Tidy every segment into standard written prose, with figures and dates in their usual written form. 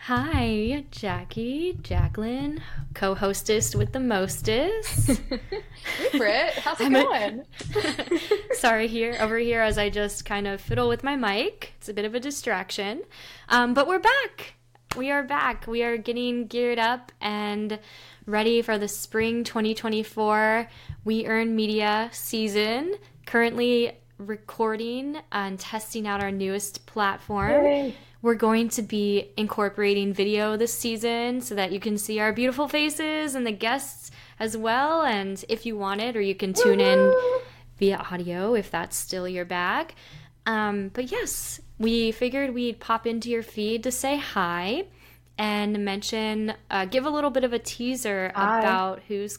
Hi, Jacqueline, co-hostess with the mostest. Hey Britt, how's it going? Sorry, over here as I just kind of fiddle with my mic. It's a bit of a distraction. But we're back. We are back. We are getting geared up and ready for the spring 2024 We Earn Media season. Currently recording and testing out our newest platform. Yay. We're going to be incorporating video this season so that you can see our beautiful faces and the guests as well. And if you want it, or you can tune in via audio if that's still your bag. But yes, we figured we'd pop into your feed to say hi and mention, give a little bit of a teaser about who's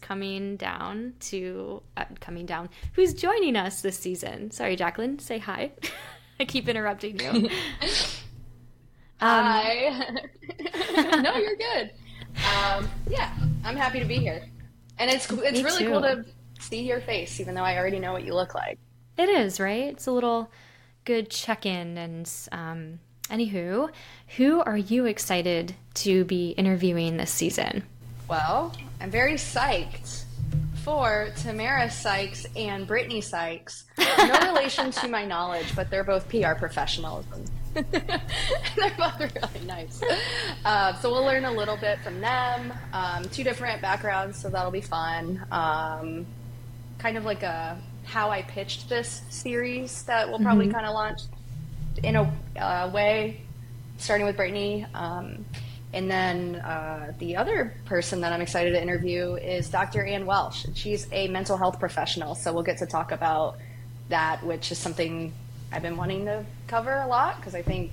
who's joining us this season. Sorry, Jacqueline, say hi. I keep interrupting you. Hi. No, you're good. Yeah, I'm happy to be here. And it's really too. cool to see your face, even though I already know what you look like. It is, right? It's a little good check-in. And anywho, who are you excited to be interviewing this season? Well, I'm very psyched for Tamara Sykes and Brittany Sykes. No relation to my knowledge, but they're both PR professionals. They're both really nice. So we'll learn a little bit from them. Two different backgrounds, so that'll be fun. Kind of like how I pitched this series that we'll probably kind of launch in a way, starting with Brittany. And then the other person that I'm excited to interview is Dr. Ann Welsh. She's a mental health professional, so we'll get to talk about that, which is something I've been wanting to cover a lot, because I think,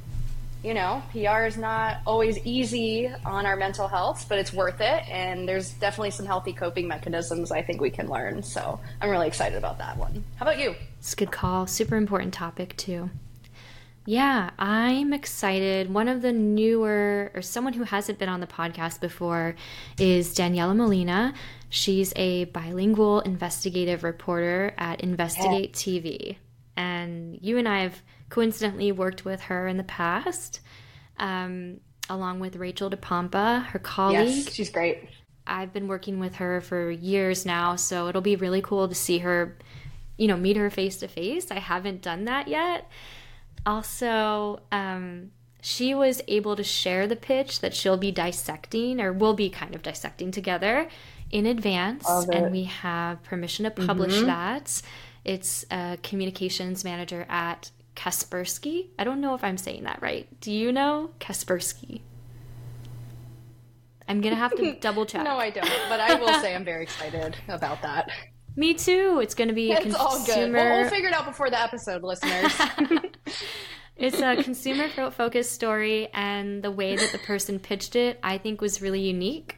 PR is not always easy on our mental health, but it's worth it, and there's definitely some healthy coping mechanisms I think we can learn, so I'm really excited about that one. How about you? It's a good call. Super important topic, too. Yeah, I'm excited. One of the newer, or someone who hasn't been on the podcast before, is Daniela Molina. She's a bilingual investigative reporter at Investigate TV. And you and I have coincidentally worked with her in the past, along with Rachel DePompa, her colleague. Yes, she's great. I've been working with her for years now, so it'll be really cool to see her, meet her face to face. I haven't done that yet. Also, she was able to share the pitch that she'll be dissecting, or we'll be kind of dissecting together in advance, and we have permission to publish that. It's a communications manager at Kaspersky. I don't know if I'm saying that right. Do you know Kaspersky? I'm going to have to double check. No, I don't, but I will say I'm very excited about that. Me too. It's going to be a It's all good. We'll figure it out before the episode, listeners. It's a consumer-focused story, and the way that the person pitched it, I think, was really unique.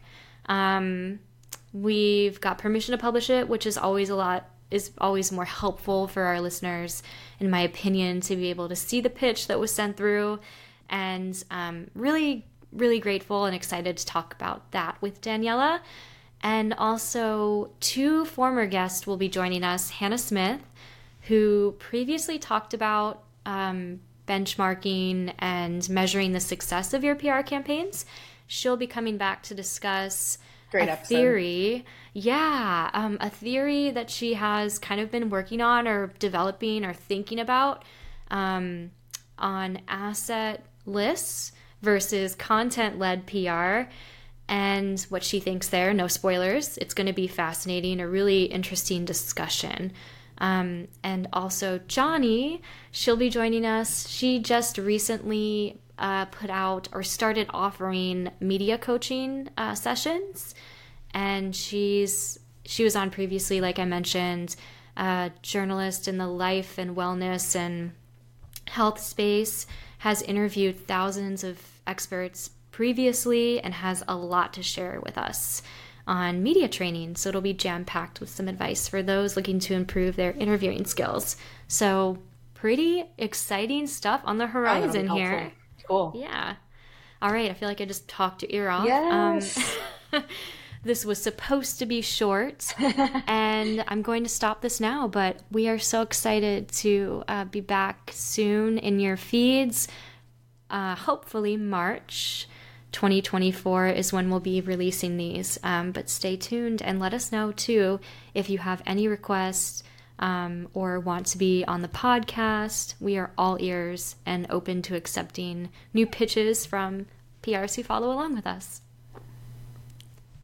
We've got permission to publish it, which is always more helpful for our listeners, in my opinion, to be able to see the pitch that was sent through. And really, really grateful and excited to talk about that with Daniela. And also, two former guests will be joining us. Hannah Smith, who previously talked about benchmarking and measuring the success of your PR campaigns. She'll be coming back to discuss a theory. Yeah, a theory that she has kind of been working on or developing or thinking about on asset lists versus content-led PR. And what she thinks there, no spoilers. It's going to be fascinating, a really interesting discussion. And also Johnny, she'll be joining us. She just recently put out or started offering media coaching sessions. And she was on previously, like I mentioned, a journalist in the life and wellness and health space, has interviewed thousands of experts previously and has a lot to share with us on media training. So it'll be jam-packed with some advice for those looking to improve their interviewing skills. So pretty exciting stuff on the horizon here. Cool. Yeah. All right. I feel like I just talked your ear off. Yes. This was supposed to be short, and I'm going to stop this now, but we are so excited to be back soon in your feeds, hopefully March. 2024 is when we'll be releasing these. But stay tuned and let us know too if you have any requests or want to be on the podcast. We are all ears and open to accepting new pitches from PRs who follow along with us.